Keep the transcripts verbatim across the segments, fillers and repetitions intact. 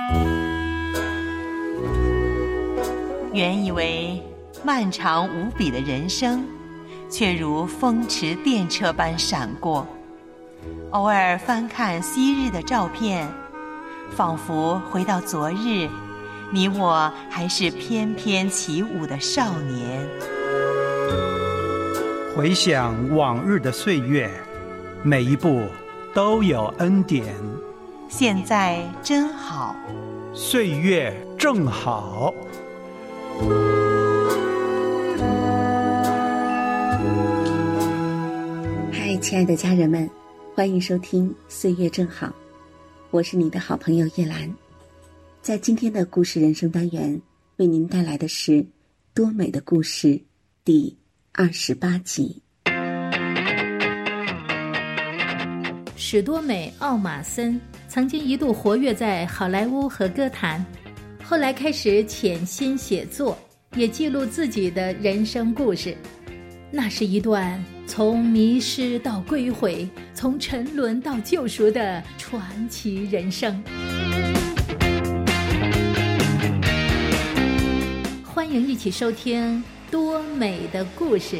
原以为漫长无比的人生，却如风驰电掣般闪过。偶尔翻看昔日的照片，仿佛回到昨日，你我还是翩翩起舞的少年。 回想往日的岁月，每一步都有恩典。 现在真好， 岁月正好。 嗨，亲爱的家人们，欢迎收听岁月正好，我是你的好朋友叶兰。在今天的故事人生单元，为您带来的是多美的故事第二十八集。 史多美·奥马森曾经一度活跃在好莱坞和歌坛，后来开始潜心写作，也记录自己的人生故事。那是一段从迷失到归回，从沉沦到救赎的传奇人生。欢迎一起收听多美的故事。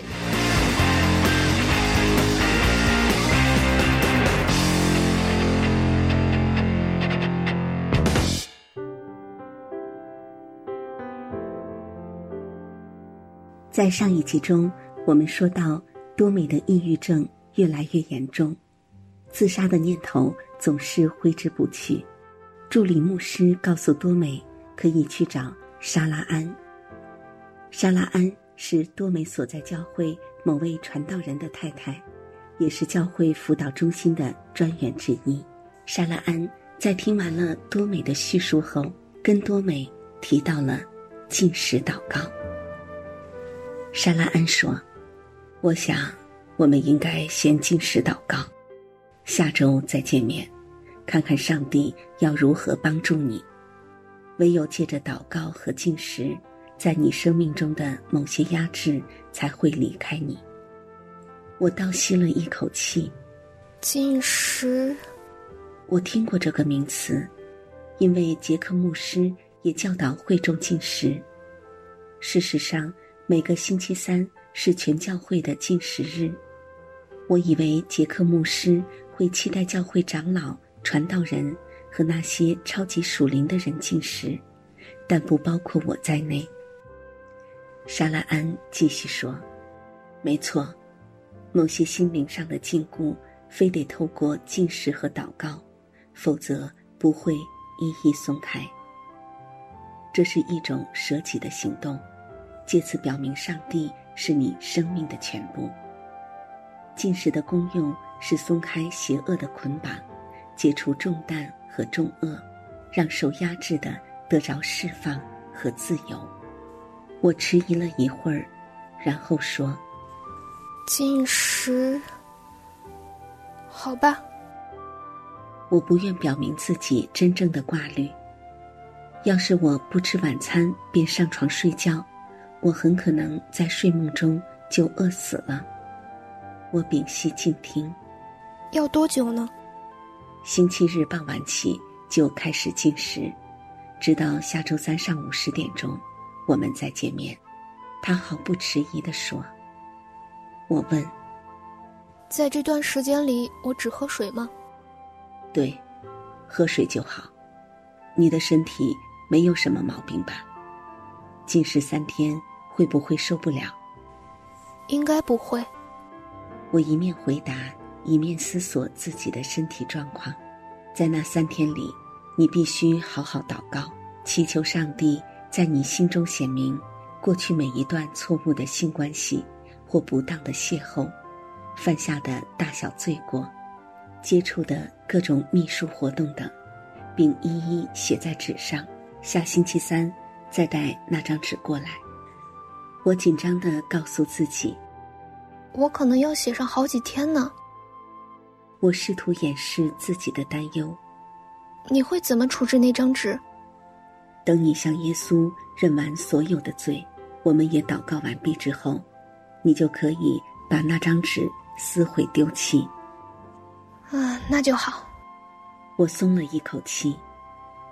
在上一集中，我们说到多美的抑郁症越来越严重，自杀的念头总是挥之不去。助理牧师告诉多美可以去找莎拉安。莎拉安是多美所在教会某位传道人的太太，也是教会辅导中心的专员之一。莎拉安在听完了多美的叙述后，跟多美提到了禁食祷告。莎拉安说，我想我们应该先禁食祷告，下周再见面，看看上帝要如何帮助你。唯有借着祷告和禁食，在你生命中的某些压制才会离开你。我倒吸了一口气。 禁食， 我听过这个名词，因为杰克牧师也教导会众禁食。事实上，每个星期三是全教会的禁食日。我以为杰克牧师会期待教会长老、传道人和那些超级属灵的人禁食，但不包括我在内。莎拉安继续说，没错，某些心灵上的禁锢非得透过禁食和祷告，否则不会一一松开。这是一种舍己的行动，借此表明上帝是你生命的全部。禁食的功用是松开邪恶的捆绑，解除重担和重恶，让受压制的得着释放和自由。我迟疑了一会儿，然后说， 禁食，好吧。 我不愿表明自己真正的挂虑。要是我不吃晚餐便上床睡觉，我很可能在睡梦中就饿死了。我屏息静听。 要多久呢？ 星期日傍晚起就开始禁食，直到下周三上午十点钟，我们再见面。他毫不迟疑地说。我问， 在这段时间里我只喝水吗？ 对，喝水就好。你的身体没有什么毛病吧？禁食三天会不会受不了？ 应该不会。 我一面回答，一面思索自己的身体状况。在那三天里，你必须好好祷告，祈求上帝在你心中显明过去每一段错误的性关系或不当的邂逅，犯下的大小罪过，接触的各种秘术活动等，并一一写在纸上。下星期三再带那张纸过来。我紧张地告诉自己， 我可能要写上好几天呢。 我试图掩饰自己的担忧。 你会怎么处置那张纸？ 等你向耶稣认完所有的罪，我们也祷告完毕之后，你就可以把那张纸撕毁丢弃。 啊，那就好。 我松了一口气。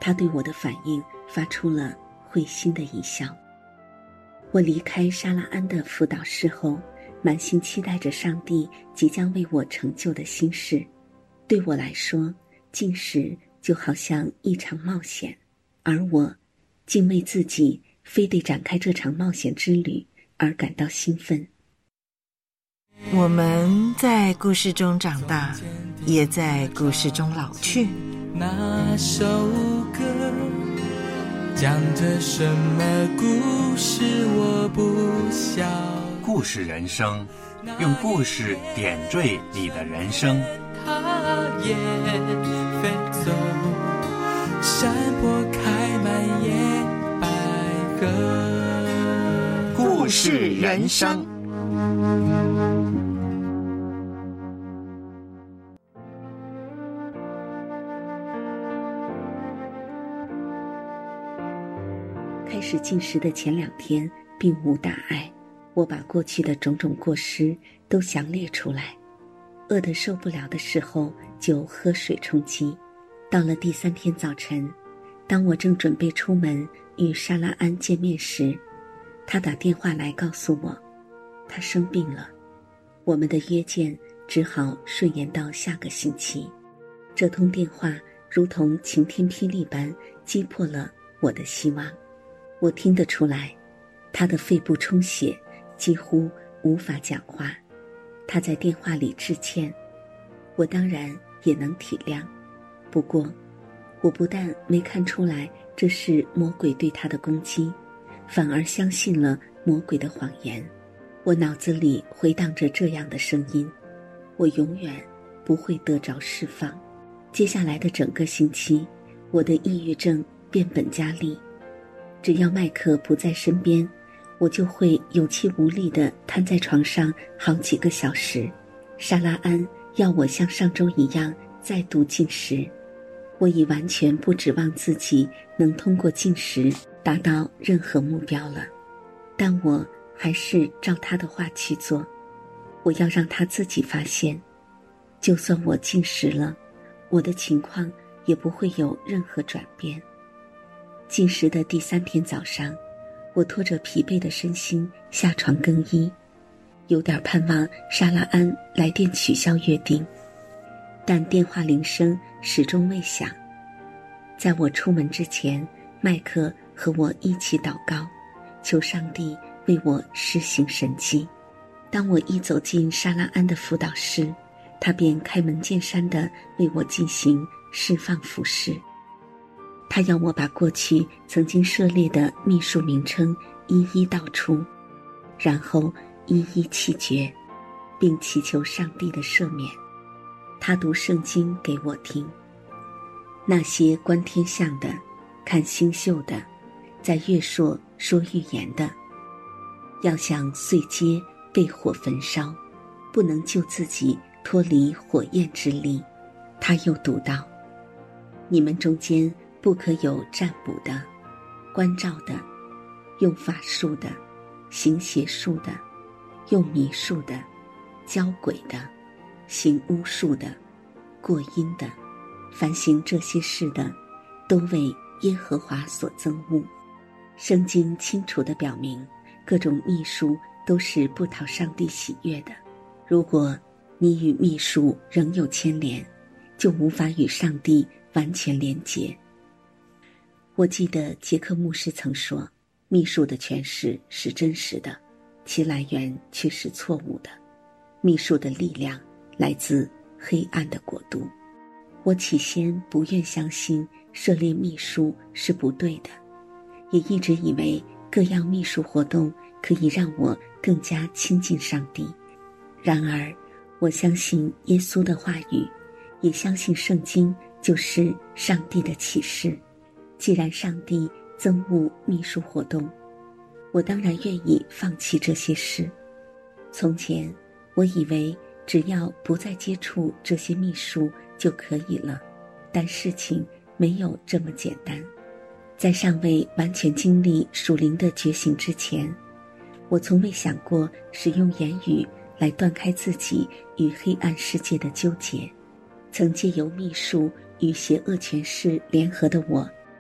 他对我的反应发出了会心的一笑。我离开沙拉安的辅导室后，满心期待着上帝即将为我成就的心事。对我来说，进食就好像一场冒险，而我竟为自己非得展开这场冒险之旅而感到兴奋。 我们在故事中长大，也在故事中老去。 那首歌讲着什么故事我不晓。 故事人生，用故事点缀你的人生。 它也飞走，山坡开满野百合。 故事人生。 开始进食的前两天并无大碍，我把过去的种种过失都详列出来，饿得受不了的时候就喝水充饥。到了第三天早晨，当我正准备出门与沙拉安见面时，他打电话来告诉我他生病了，我们的约见只好顺延到下个星期。这通电话如同晴天霹雳般击破了我的希望。我听得出来，他的肺部充血，几乎无法讲话。他在电话里致歉，我当然也能体谅。不过，我不但没看出来这是魔鬼对他的攻击，反而相信了魔鬼的谎言。我脑子里回荡着这样的声音：我永远不会得着释放。接下来的整个星期，我的抑郁症变本加厉。只要麦克不在身边，我就会有气无力地瘫在床上好几个小时。沙拉安要我像上周一样再度进食，我已完全不指望自己能通过进食达到任何目标了，但我还是照他的话去做。我要让他自己发现，就算我进食了，我的情况也不会有任何转变。进食的第三天早上，我拖着疲惫的身心下床更衣，有点盼望沙拉安来电取消约定，但电话铃声始终未响。在我出门之前，麦克和我一起祷告，求上帝为我施行神迹。当我一走进沙拉安的辅导室，他便开门见山地为我进行释放服事。他要我把过去曾经涉猎的秘术名称一一道出，然后一一弃绝，并祈求上帝的赦免。他读圣经给我听，那些观天象的、看星宿的、在月朔说预言的，要像碎秸被火焚烧，不能救自己脱离火焰之力。他又读道，你们中间不可有占卜的、观照的、用法术的、行邪术的、用迷术的、教鬼的、行巫术的、过阴的，凡行这些事的，都为耶和华所憎恶。圣经清楚地表明，各种秘术都是不讨上帝喜悦的。如果你与秘术仍有牵连，就无法与上帝完全连结。我记得杰克牧师曾说，秘术的诠释是真实的，其来源却是错误的。秘术的力量来自黑暗的国度。我起先不愿相信涉猎秘术是不对的，也一直以为各样秘术活动可以让我更加亲近上帝。然而，我相信耶稣的话语，也相信圣经就是上帝的启示。既然上帝憎恶秘术活动，我当然愿意放弃这些事。从前，我以为只要不再接触这些秘术就可以了，但事情没有这么简单。在尚未完全经历属灵的觉醒之前，我从未想过使用言语来断开自己与黑暗世界的纠结。曾借由秘术与邪恶权势联合的我，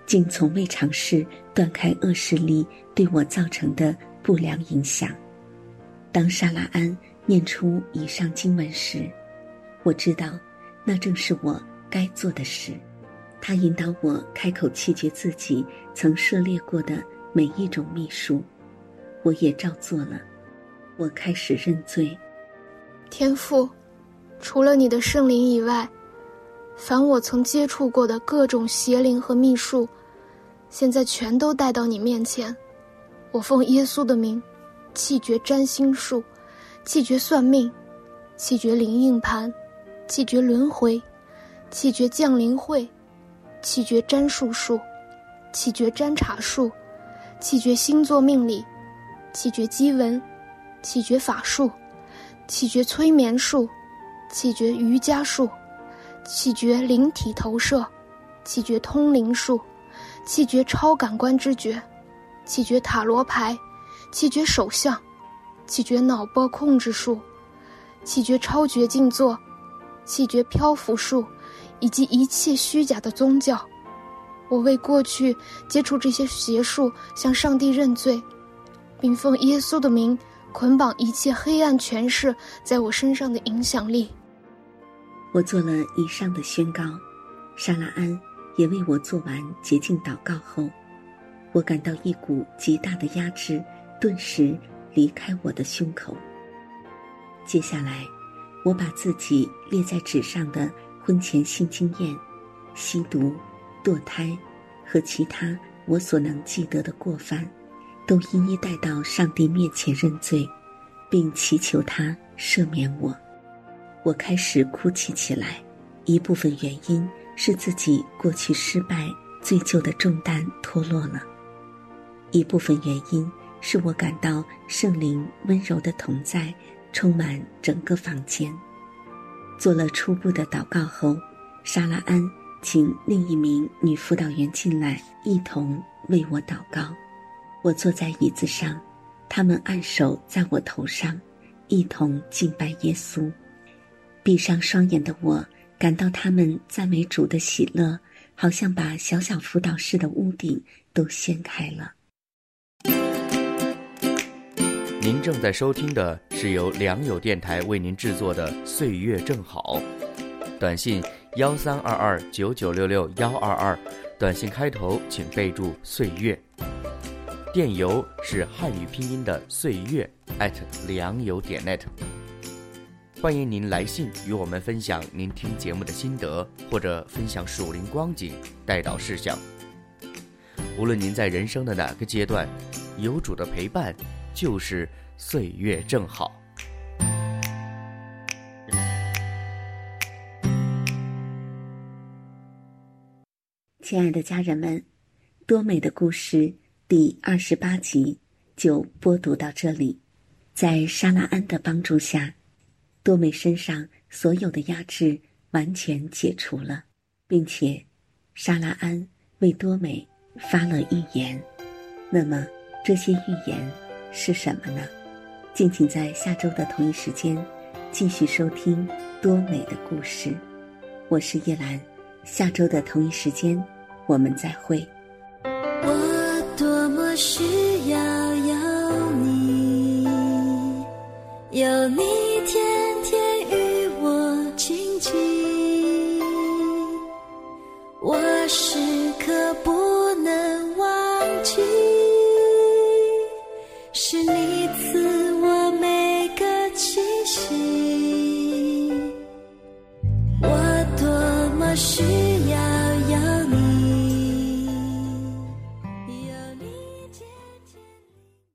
竟从未尝试断开恶势力对我造成的不良影响。当沙拉安念出以上经文时，我知道那正是我该做的事。他引导我开口弃绝自己曾涉猎过的每一种秘术，我也照做了。我开始认罪。 天父，除了你的圣灵以外，凡我曾接触过的各种邪灵和秘术，现在全都带到你面前。我奉耶稣的名，弃绝占星术，弃绝算命，弃绝灵应盘，弃绝轮回，弃绝降临会，弃绝占术术，弃绝占查术，弃绝星座命理，弃绝基文，弃绝法术，弃绝催眠术，弃绝瑜伽术，弃绝灵体投射，弃绝通灵术，弃绝超感官知觉，弃绝塔罗牌，弃绝手相，弃绝脑波控制术，弃绝超绝静坐，弃绝漂浮术，以及一切虚假的宗教。我为过去接触这些邪术向上帝认罪，并奉耶稣的名捆绑一切黑暗权势在我身上的影响力。 我做了以上的宣告，沙拉安也为我做完洁净祷告后，我感到一股极大的压制顿时离开我的胸口。接下来，我把自己列在纸上的婚前性经验、吸毒、堕胎和其他我所能记得的过犯，都一一带到上帝面前认罪，并祈求他赦免我。我开始哭泣起来，一部分原因是自己过去失败罪疚的重担脱落了，一部分原因是我感到圣灵温柔的同在充满整个房间。做了初步的祷告后，沙拉安请另一名女辅导员进来，一同为我祷告。我坐在椅子上，他们按手在我头上，一同敬拜耶稣。闭上双眼的我感到他们赞美主的喜乐，好像把小小辅导室的屋顶都掀开了。 您正在收听的是由良友电台为您制作的《岁月正好》，短信幺三二二九九六六幺二二，短信开头请备注岁月，电邮是汉语拼音的岁月 at 良友点 net。欢迎您来信与我们分享您听节目的心得，或者分享属灵光景、代祷事项。无论您在人生的哪个阶段，有主的陪伴就是岁月正好。 亲爱的家人们，多美的故事第二十八集就播读到这里。在沙拉安的帮助下，多美身上所有的压制完全解除了，并且沙拉安为多美发了预言。那么这些预言是什么呢？敬请在下周的同一时间继续收听多美的故事。我是叶兰，下周的同一时间我们再会。 我多么需要有你，有你天天与我亲近，我时刻不能忘记，是你赐我每个气息，我多么需要